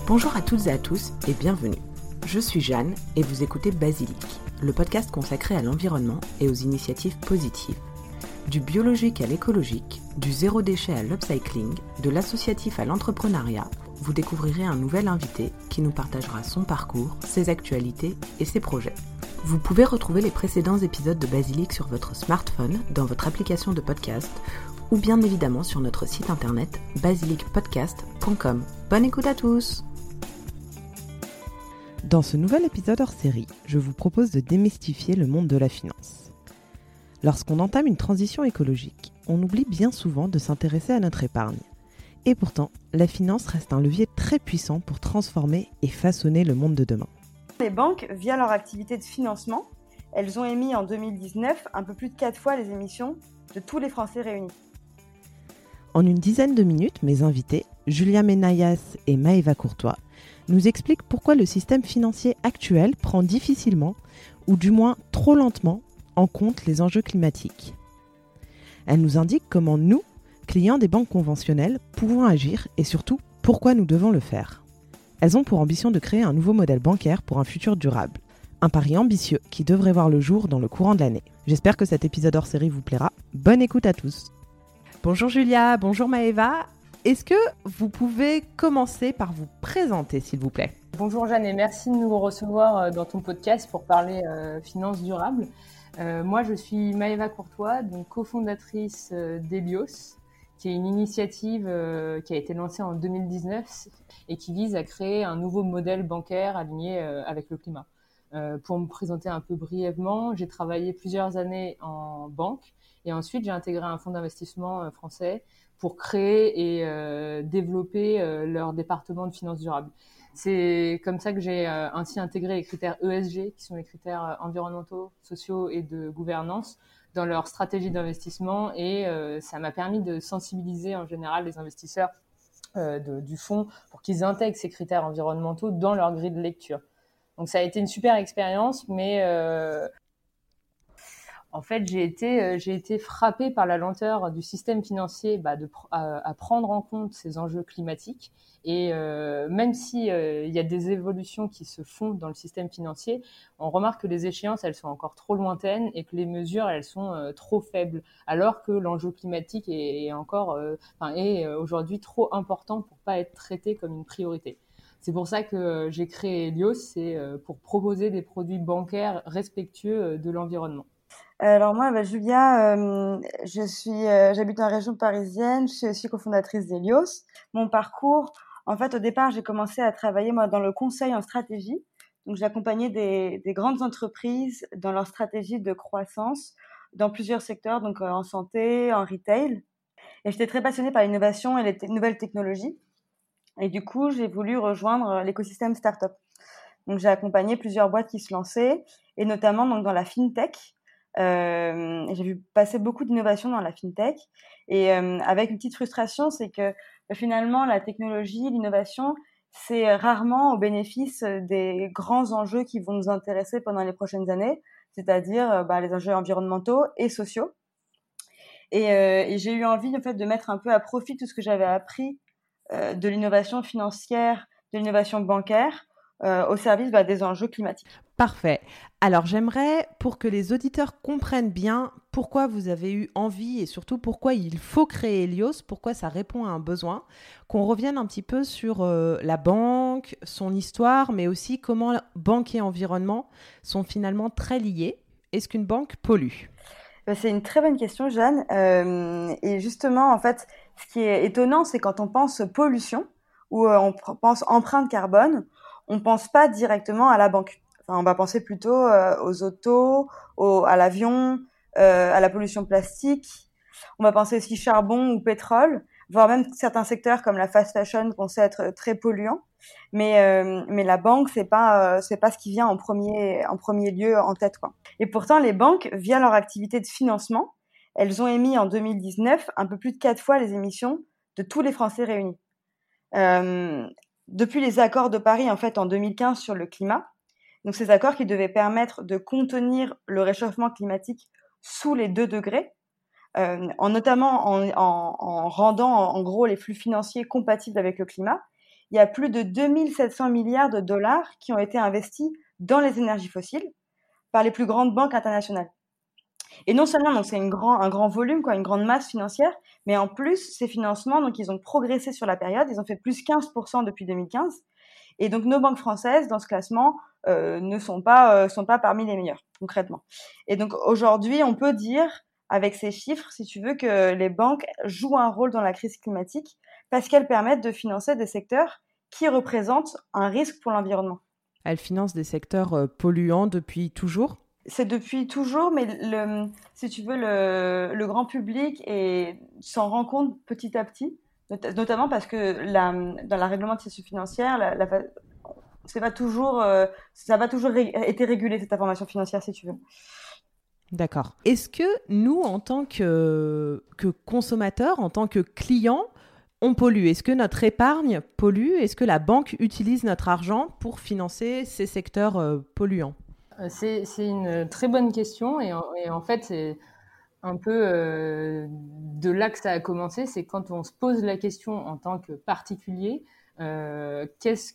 Bonjour à toutes et à tous et bienvenue. Je suis Jeanne et vous écoutez Basilic, le podcast consacré à l'environnement et aux initiatives positives. Du biologique à l'écologique, du zéro déchet à l'upcycling, de l'associatif à l'entrepreneuriat, vous découvrirez un nouvel invité qui nous partagera son parcours, ses actualités et ses projets. Vous pouvez retrouver les précédents épisodes de Basilic sur votre smartphone, dans votre application de podcast, ou bien évidemment sur notre site internet basilicpodcast.com. Bonne écoute à tous! Dans ce nouvel épisode hors série, je vous propose de démystifier le monde de la finance. Lorsqu'on entame une transition écologique, on oublie bien souvent de s'intéresser à notre épargne. Et pourtant, la finance reste un levier très puissant pour transformer et façonner le monde de demain. Les banques, via leur activité de financement, elles ont émis en 2019 un peu plus de 4 fois les émissions de tous les Français réunis. En une dizaine de minutes, mes invités, Julia Menayas et Maëva Courtois, nous expliquent pourquoi le système financier actuel prend difficilement, ou du moins trop lentement, en compte les enjeux climatiques. Elles nous indiquent comment nous, clients des banques conventionnelles, pouvons agir et surtout pourquoi nous devons le faire. Elles ont pour ambition de créer un nouveau modèle bancaire pour un futur durable. Un pari ambitieux qui devrait voir le jour dans le courant de l'année. J'espère que cet épisode hors série vous plaira. Bonne écoute à tous. Bonjour Julia, bonjour Maëva. Est-ce que vous pouvez commencer par vous présenter, s'il vous plaît ? Bonjour Jeanne et merci de nous recevoir dans ton podcast pour parler finances durables. Moi, je suis Maëva Courtois, donc cofondatrice d'Helios, qui est une initiative qui a été lancée en 2019 et qui vise à créer un nouveau modèle bancaire aligné avec le climat. Pour me présenter un peu brièvement, j'ai travaillé plusieurs années en banque et ensuite j'ai intégré un fonds d'investissement français pour créer et développer leur département de finances durables. C'est comme ça que j'ai ainsi intégré les critères ESG, qui sont les critères environnementaux, sociaux et de gouvernance, dans leur stratégie d'investissement et ça m'a permis de sensibiliser en général les investisseurs du fonds pour qu'ils intègrent ces critères environnementaux dans leur grille de lecture. Donc ça a été une super expérience, mais en fait j'ai été frappée par la lenteur du système financier à prendre en compte ces enjeux climatiques. Et même si il y a des évolutions qui se font dans le système financier, on remarque que les échéances elles sont encore trop lointaines et que les mesures elles sont trop faibles, alors que l'enjeu climatique est aujourd'hui trop important pour pas être traité comme une priorité. C'est pour ça que j'ai créé Helios, c'est pour proposer des produits bancaires respectueux de l'environnement. Alors moi, Julia, j'habite en région parisienne, je suis aussi cofondatrice d'Helios. Mon parcours, en fait, au départ, j'ai commencé à travailler moi dans le conseil en stratégie. Donc j'ai accompagné des grandes entreprises dans leur stratégie de croissance dans plusieurs secteurs, donc en santé, en retail. Et j'étais très passionnée par l'innovation et les nouvelles technologies. Et du coup, j'ai voulu rejoindre l'écosystème startup. Donc j'ai accompagné plusieurs boîtes qui se lançaient, et notamment donc dans la fintech. J'ai vu passer beaucoup d'innovations dans la fintech et avec une petite frustration, c'est que finalement la technologie, l'innovation, c'est rarement au bénéfice des grands enjeux qui vont nous intéresser pendant les prochaines années, c'est-à-dire les enjeux environnementaux et sociaux. Et j'ai eu envie en fait de mettre un peu à profit tout ce que j'avais appris de l'innovation financière, de l'innovation bancaire au service des enjeux climatiques. Parfait. Alors j'aimerais, pour que les auditeurs comprennent bien pourquoi vous avez eu envie et surtout pourquoi il faut créer Helios, pourquoi ça répond à un besoin, qu'on revienne un petit peu sur la banque, son histoire, mais aussi comment banque et environnement sont finalement très liés. Est-ce qu'une banque pollue ? C'est une très bonne question, Jeanne. Et justement, en fait, ce qui est étonnant, c'est quand on pense pollution ou on pense empreinte carbone, on pense pas directement à la banque. Enfin, on va penser plutôt aux autos, à l'avion, à la pollution plastique. On va penser aussi charbon ou pétrole, voire même certains secteurs comme la fast fashion qu'on sait être très polluants. Mais la banque, c'est pas ce qui vient en premier lieu en tête, quoi. Et pourtant, les banques, via leur activité de financement, elles ont émis en 2019 un peu plus de 4 fois les émissions de tous les Français réunis. Depuis les accords de Paris, en fait, en 2015 sur le climat, donc ces accords qui devaient permettre de contenir le réchauffement climatique sous les 2 degrés, notamment en rendant en gros les flux financiers compatibles avec le climat. il y a plus de 2700 milliards de dollars qui ont été investis dans les énergies fossiles par les plus grandes banques internationales. Et non seulement donc c'est un grand volume, quoi, une grande masse financière, mais en plus, ces financements, donc ils ont progressé sur la période, ils ont fait plus 15% depuis 2015. Et donc nos banques françaises, dans ce classement, ne sont pas parmi les meilleures, concrètement. Et donc aujourd'hui, on peut dire, avec ces chiffres, si tu veux, que les banques jouent un rôle dans la crise climatique parce qu'elles permettent de financer des secteurs qui représentent un risque pour l'environnement. Elles financent des secteurs polluants depuis toujours? C'est depuis toujours, mais si tu veux, le grand public s'en rend compte petit à petit, notamment parce que dans la réglementation financière, c'est pas toujours, ça n'a pas toujours été régulé, cette information financière, si tu veux. D'accord. Est-ce que nous, en tant que consommateurs, en tant que clients, on pollue? Est-ce que notre épargne pollue? Est-ce que la banque utilise notre argent pour financer ces secteurs polluants? C'est une très bonne question et en fait, c'est un peu de là que ça a commencé. C'est quand on se pose la question en tant que particulier, qu'est-ce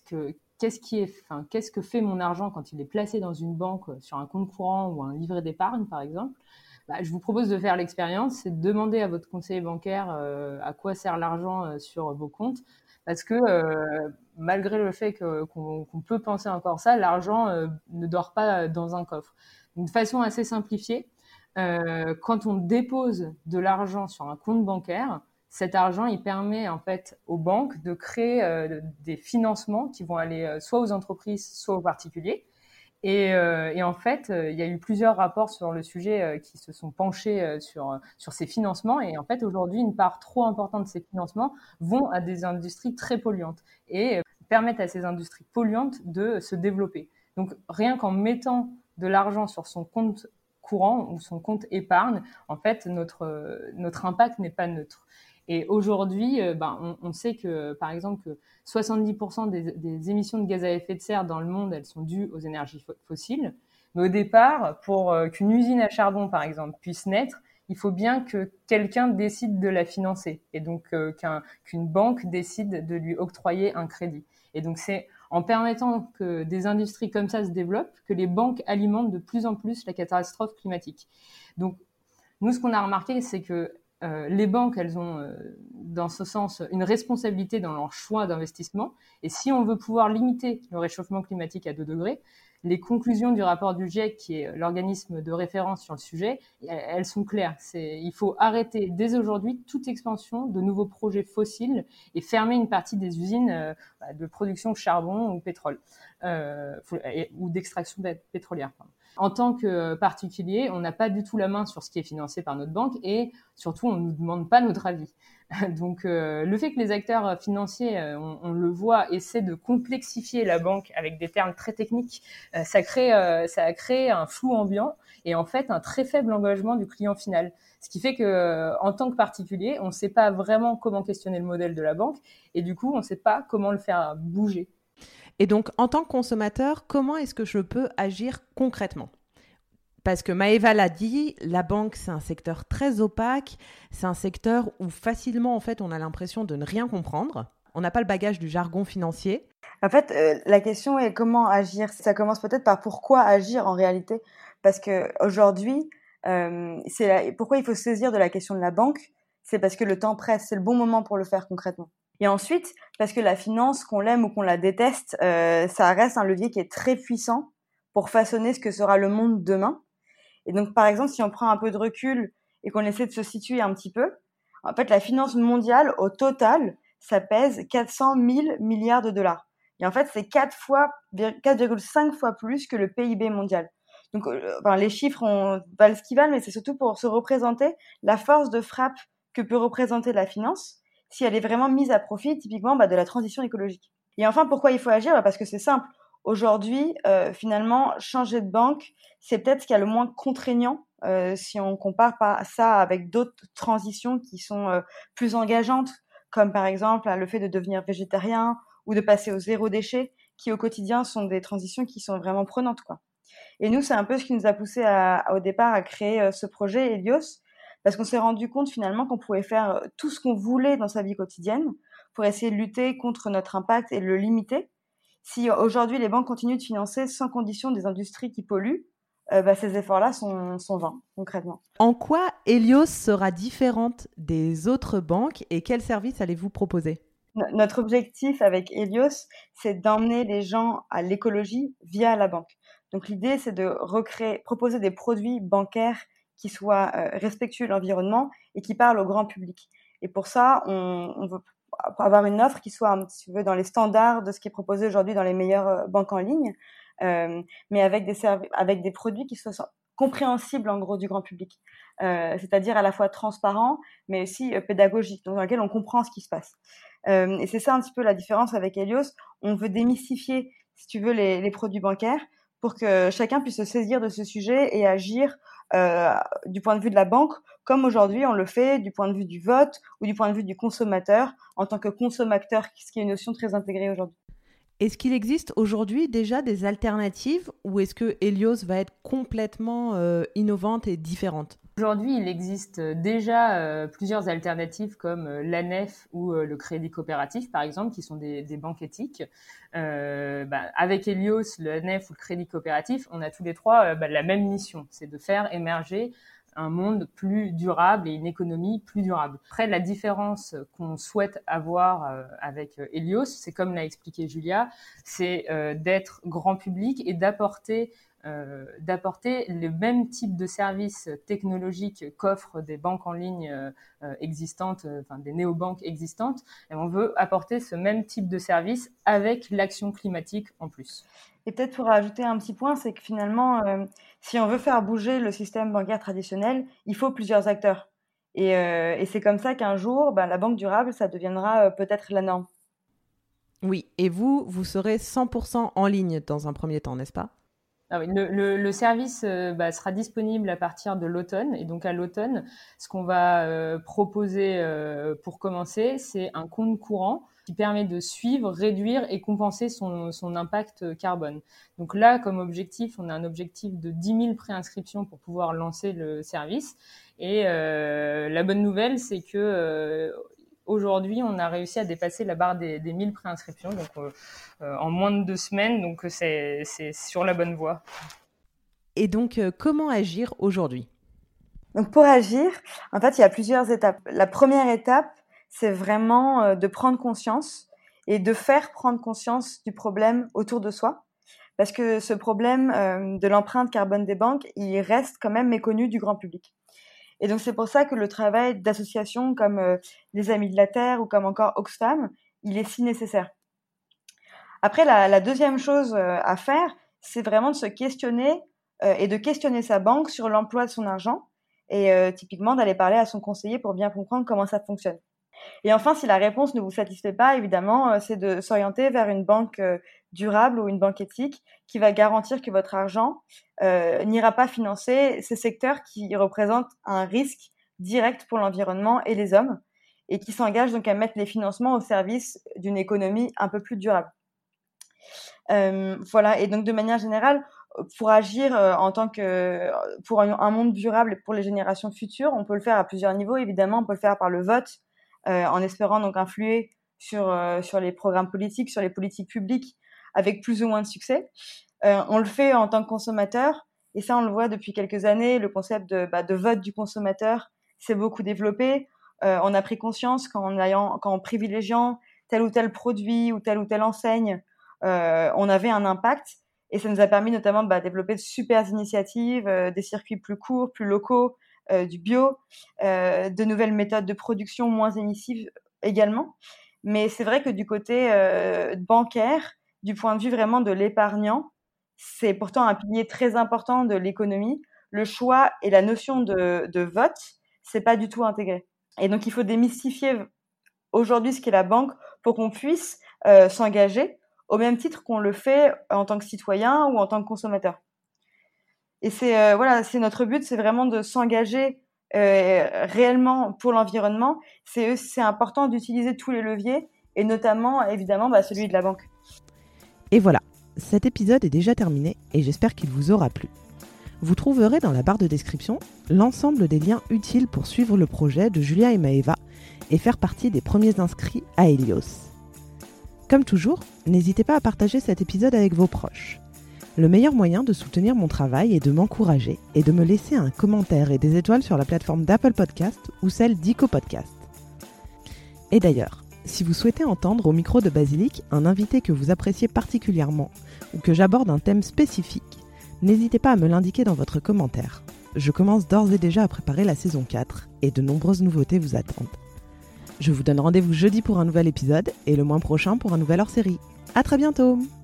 que fait mon argent quand il est placé dans une banque, sur un compte courant ou un livret d'épargne, par exemple? Je vous propose de faire l'expérience, c'est de demander à votre conseiller bancaire à quoi sert l'argent sur vos comptes. Parce que malgré le fait qu'on peut penser encore ça, l'argent ne dort pas dans un coffre. D'une façon assez simplifiée, quand on dépose de l'argent sur un compte bancaire, cet argent, il permet en fait aux banques de créer des financements qui vont aller soit aux entreprises, soit aux particuliers. Et en fait, il y a eu plusieurs rapports sur le sujet qui se sont penchés sur ces financements. Et en fait, aujourd'hui, une part trop importante de ces financements vont à des industries très polluantes et permettent à ces industries polluantes de se développer. Donc, rien qu'en mettant de l'argent sur son compte courant ou son compte épargne, en fait, notre impact n'est pas neutre. Et aujourd'hui, on sait que, par exemple, que 70% des émissions de gaz à effet de serre dans le monde, elles sont dues aux énergies fossiles. Mais au départ, pour qu'une usine à charbon, par exemple, puisse naître, il faut bien que quelqu'un décide de la financer et donc qu'une banque décide de lui octroyer un crédit. Et donc c'est en permettant que des industries comme ça se développent que les banques alimentent de plus en plus la catastrophe climatique. Donc nous, ce qu'on a remarqué, c'est que les banques, elles ont, dans ce sens, une responsabilité dans leur choix d'investissement. Et si on veut pouvoir limiter le réchauffement climatique à 2 degrés, les conclusions du rapport du GIEC, qui est l'organisme de référence sur le sujet, elles sont claires. Il faut arrêter dès aujourd'hui toute expansion de nouveaux projets fossiles et fermer une partie des usines de production de charbon ou pétrole, ou d'extraction pétrolière. Pardon. En tant que particulier, on n'a pas du tout la main sur ce qui est financé par notre banque et surtout, on ne nous demande pas notre avis. Donc, le fait que les acteurs financiers, on le voit, essaient de complexifier la banque avec des termes très techniques, ça a créé un flou ambiant et en fait un très faible engagement du client final. Ce qui fait que, en tant que particulier, on ne sait pas vraiment comment questionner le modèle de la banque et du coup, on ne sait pas comment le faire bouger. Et donc, en tant que consommateur, comment est-ce que je peux agir concrètement? Parce que Maëva l'a dit, la banque, c'est un secteur très opaque, c'est un secteur où facilement, en fait, on a l'impression de ne rien comprendre. On n'a pas le bagage du jargon financier. En fait, la question est comment agir. Ça commence peut-être par pourquoi agir en réalité. Parce qu'aujourd'hui, pourquoi il faut se saisir de la question de la banque, c'est parce que le temps presse, c'est le bon moment pour le faire concrètement. Et ensuite, parce que la finance, qu'on l'aime ou qu'on la déteste, ça reste un levier qui est très puissant pour façonner ce que sera le monde demain. Et donc, par exemple, si on prend un peu de recul et qu'on essaie de se situer un petit peu, en fait, la finance mondiale, au total, ça pèse 400 000 milliards de dollars. Et en fait, c'est 4,5 fois plus que le PIB mondial. Donc, les chiffres valent ce qu'ils valent, mais c'est surtout pour se représenter la force de frappe que peut représenter la finance si elle est vraiment mise à profit, typiquement, de la transition écologique. Et enfin, pourquoi il faut agir? Parce que c'est simple. Aujourd'hui, finalement, changer de banque, c'est peut-être ce qu'il y a le moins contraignant si on compare ça avec d'autres transitions qui sont plus engageantes, comme par exemple le fait de devenir végétarien ou de passer au zéro déchet, qui au quotidien sont des transitions qui sont vraiment prenantes, quoi. Et nous, c'est un peu ce qui nous a poussé au départ à créer ce projet Helios, parce qu'on s'est rendu compte finalement qu'on pouvait faire tout ce qu'on voulait dans sa vie quotidienne pour essayer de lutter contre notre impact et le limiter. Si aujourd'hui les banques continuent de financer sans condition des industries qui polluent, ces efforts-là sont vains, concrètement. En quoi Helios sera différente des autres banques et quels services allez-vous proposer ? Notre objectif avec Helios, c'est d'emmener les gens à l'écologie via la banque. Donc l'idée, c'est de proposer des produits bancaires qui soient respectueux de l'environnement et qui parlent au grand public. Et pour ça, on veut avoir une offre qui soit un petit peu dans les standards de ce qui est proposé aujourd'hui dans les meilleures banques en ligne, mais avec des produits qui soient compréhensibles en gros du grand public, c'est-à-dire à la fois transparents, mais aussi pédagogiques, dans lequel on comprend ce qui se passe. Et c'est ça un petit peu la différence avec Helios. On veut démystifier, si tu veux, les produits bancaires pour que chacun puisse se saisir de ce sujet et agir du point de vue de la banque, comme aujourd'hui on le fait du point de vue du vote ou du point de vue du consommateur en tant que consommateur, ce qui est une notion très intégrée aujourd'hui. Est-ce qu'il existe aujourd'hui déjà des alternatives ou est-ce que Helios va être complètement innovante et différente ? Aujourd'hui, il existe déjà plusieurs alternatives comme l'ANEF ou le Crédit Coopératif, par exemple, qui sont des banques éthiques. Avec Helios, l'ANEF ou le Crédit Coopératif, on a tous les trois la même mission, c'est de faire émerger un monde plus durable et une économie plus durable. Après, la différence qu'on souhaite avoir avec Helios, c'est comme l'a expliqué Julia, c'est d'être grand public et d'apporter le même type de services technologiques qu'offrent des banques en ligne existantes, des néobanques existantes. Et on veut apporter ce même type de service avec l'action climatique en plus. Et peut-être pour rajouter un petit point, c'est que finalement, si on veut faire bouger le système bancaire traditionnel, il faut plusieurs acteurs. Et c'est comme ça qu'un jour, la banque durable, ça deviendra peut-être la norme. Oui, et vous serez 100% en ligne dans un premier temps, n'est-ce pas ? Ah oui, le service sera disponible à partir de l'automne. Et donc à l'automne, ce qu'on va proposer pour commencer, c'est un compte courant qui permet de suivre, réduire et compenser son impact carbone. Donc là, comme objectif, on a un objectif de 10 000 préinscriptions pour pouvoir lancer le service. Et la bonne nouvelle, c'est que aujourd'hui, on a réussi à dépasser la barre des 1000 préinscriptions, donc en moins de 2 semaines, donc c'est sur la bonne voie. Et donc, comment agir aujourd'hui ? Donc pour agir, en fait, il y a plusieurs étapes. La première étape, c'est vraiment de prendre conscience et de faire prendre conscience du problème autour de soi. Parce que ce problème de l'empreinte carbone des banques, il reste quand même méconnu du grand public. Et donc c'est pour ça que le travail d'associations comme les Amis de la Terre ou comme encore Oxfam, il est si nécessaire. Après, la deuxième chose à faire, c'est vraiment de se questionner et de questionner sa banque sur l'emploi de son argent et typiquement d'aller parler à son conseiller pour bien comprendre comment ça fonctionne. Et enfin, si la réponse ne vous satisfait pas, évidemment, c'est de s'orienter vers une banque durable ou une banque éthique qui va garantir que votre argent n'ira pas financer ces secteurs qui représentent un risque direct pour l'environnement et les hommes et qui s'engagent donc à mettre les financements au service d'une économie un peu plus durable. Voilà, et donc de manière générale, pour agir pour un monde durable et pour les générations futures, on peut le faire à plusieurs niveaux. Évidemment, on peut le faire par le vote, en espérant donc influer sur les programmes politiques, sur les politiques publiques, avec plus ou moins de succès. On le fait en tant que consommateur, et ça on le voit depuis quelques années, le concept de vote du consommateur s'est beaucoup développé. On a pris conscience qu'en privilégiant tel ou tel produit ou telle enseigne, on avait un impact, et ça nous a permis notamment de développer de super initiatives, des circuits plus courts, plus locaux, du bio, de nouvelles méthodes de production moins émissives également. Mais c'est vrai que du côté bancaire, du point de vue vraiment de l'épargnant, c'est pourtant un pilier très important de l'économie. Le choix et la notion de vote, c'est pas du tout intégré. Et donc il faut démystifier aujourd'hui ce qu'est la banque pour qu'on puisse s'engager au même titre qu'on le fait en tant que citoyen ou en tant que consommateur. Et c'est notre but, c'est vraiment de s'engager réellement pour l'environnement. C'est important d'utiliser tous les leviers et notamment évidemment celui de la banque. Et voilà, cet épisode est déjà terminé et j'espère qu'il vous aura plu. Vous trouverez dans la barre de description l'ensemble des liens utiles pour suivre le projet de Julia et Maëva et faire partie des premiers inscrits à Helios. Comme toujours, n'hésitez pas à partager cet épisode avec vos proches. Le meilleur moyen de soutenir mon travail et de m'encourager est de me laisser un commentaire et des étoiles sur la plateforme d'Apple Podcast ou celle d'Ico Podcast. Et d'ailleurs, si vous souhaitez entendre au micro de Basilic un invité que vous appréciez particulièrement ou que j'aborde un thème spécifique, n'hésitez pas à me l'indiquer dans votre commentaire. Je commence d'ores et déjà à préparer la saison 4 et de nombreuses nouveautés vous attendent. Je vous donne rendez-vous jeudi pour un nouvel épisode et le mois prochain pour un nouvel hors-série. À très bientôt!